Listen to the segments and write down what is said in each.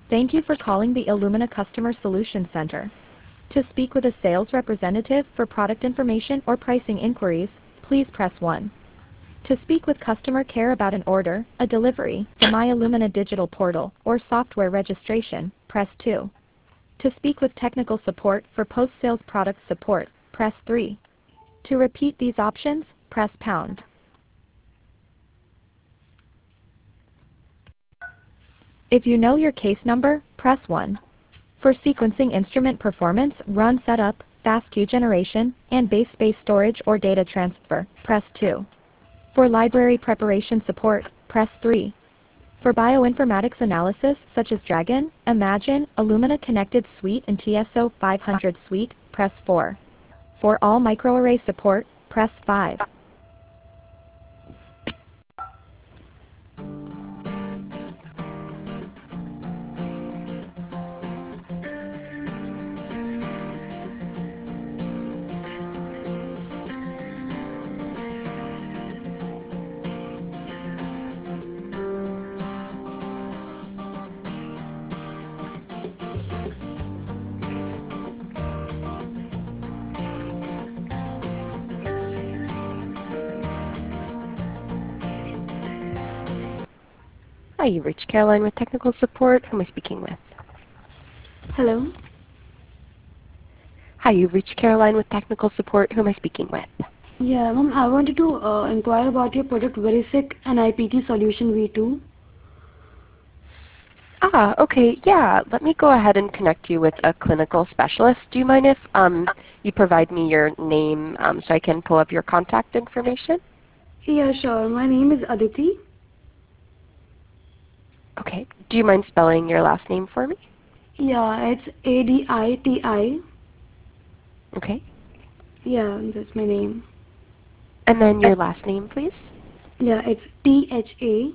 Thank you for calling the Illumina Customer Solutions Center. To speak with a sales representative for product information or pricing inquiries, please press 1. To speak with customer care about an order, a delivery, the My Illumina digital portal, or software registration, press 2. To speak with technical support for post-sales product support, press 3. To repeat these options, press pound. If you know your case number, press 1. For sequencing instrument performance, run setup, fast queue generation, and base space storage or data transfer, press 2. For library preparation support, press 3. For bioinformatics analysis such as Dragon, Imagine, Illumina Connected Suite and TSO 500 Suite, press 4. For all microarray support, press 5. Hi, you've reached Caroline with technical support. Who am I speaking with? Hello. Hi, you've reached Caroline with technical support. Who am I speaking with? Yeah, ma'am, I wanted to inquire about your product Verisec NIPT Solution V2. Okay, yeah. Let me go ahead and connect you with a clinical specialist. Do you mind if you provide me your name so I can pull up your contact information? Yeah, sure. My name is Aditi. Okay. Do you mind spelling your last name for me? Yeah, it's ADITI. Okay. Yeah, that's my name. And then your last name, please? Yeah, it's THA.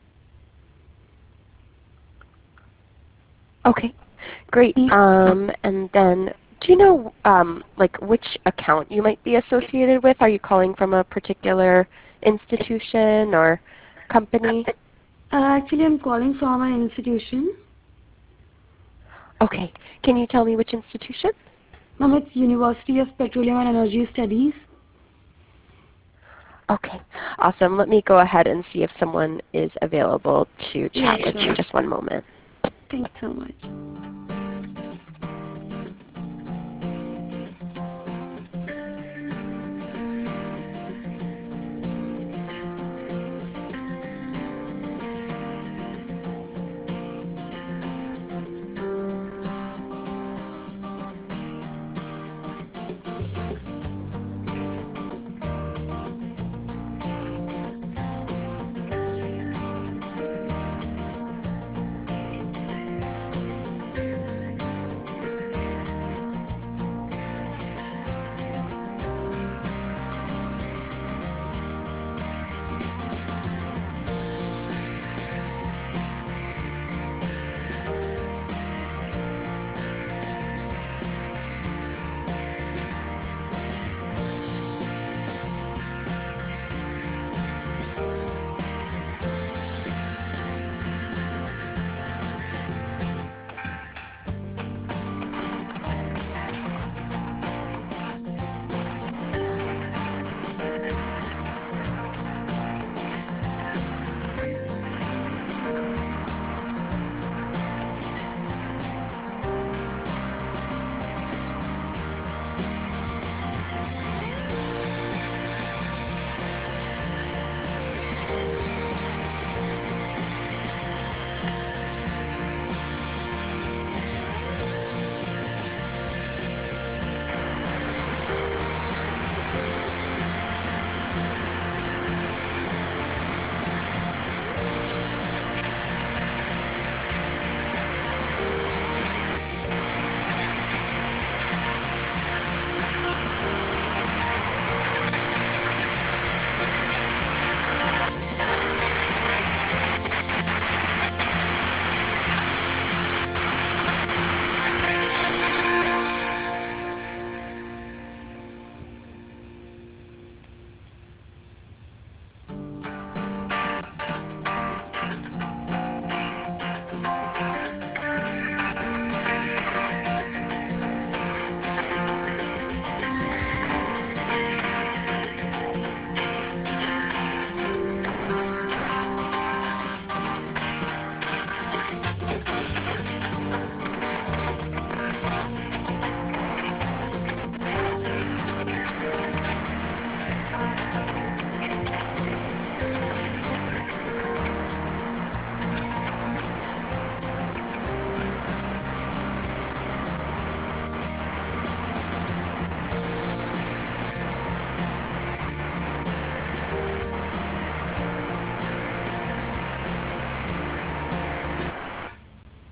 Okay. Great. And then do you know like which account you might be associated with? Are you calling from a particular institution or company? Actually, I'm calling from an institution. Okay. Can you tell me which institution? Ma'am, it's University of Petroleum and Energy Studies. Okay. Awesome. Let me go ahead and see if someone is available to Yeah, chat with you. sure. Just one moment. Thank you so much.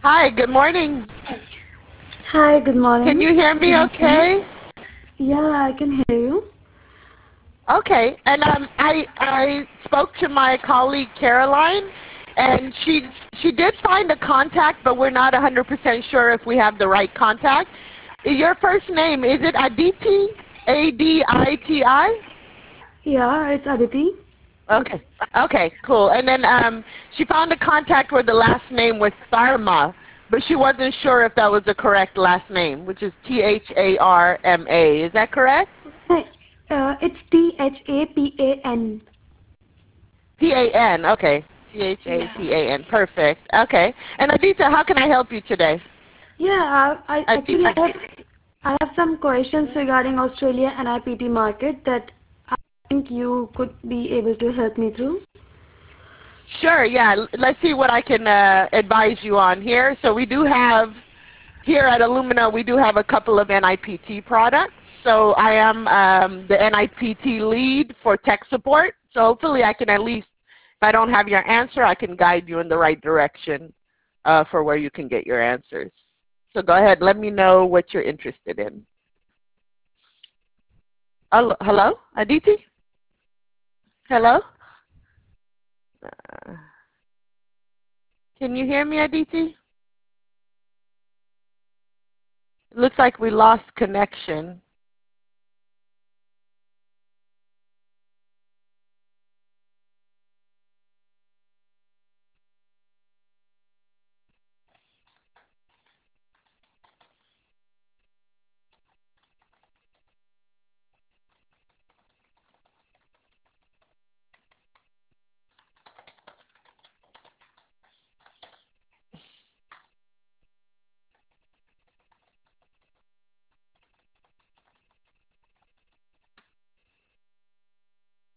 Hi, good morning. Hi, good Can morning. you hear me okay? Yeah, I can hear you. Okay, and I spoke to my colleague Caroline, and she did find a contact, but we're not 100% sure if we have the right contact. Your first name, is it Aditi? Aditi? Yeah, it's Aditi. Okay. Okay, cool. And then she found a contact where the last name was Tharma, but she wasn't sure if that was the correct last name, which is Tharma. Is that correct? Hey, it's THAPAN. Pan. Okay. Yeah. Thapan. Perfect. Okay. And Adita, how can I help you today? Yeah, I actually Aditi. I have some questions regarding Australia and IPT market that I think you could be able to help me through. Sure. Yeah. Let's see what I can advise you on here. So we do have here at Illumina, we do have a couple of NIPT products. So I am the NIPT lead for tech support. So hopefully I can at least, if I don't have your answer, I can guide you in the right direction for where you can get your answers. So go ahead, let me know what you're interested in. Hello, Aditi? Hello? Uh, can you hear me, Aditi? It looks like we lost connection.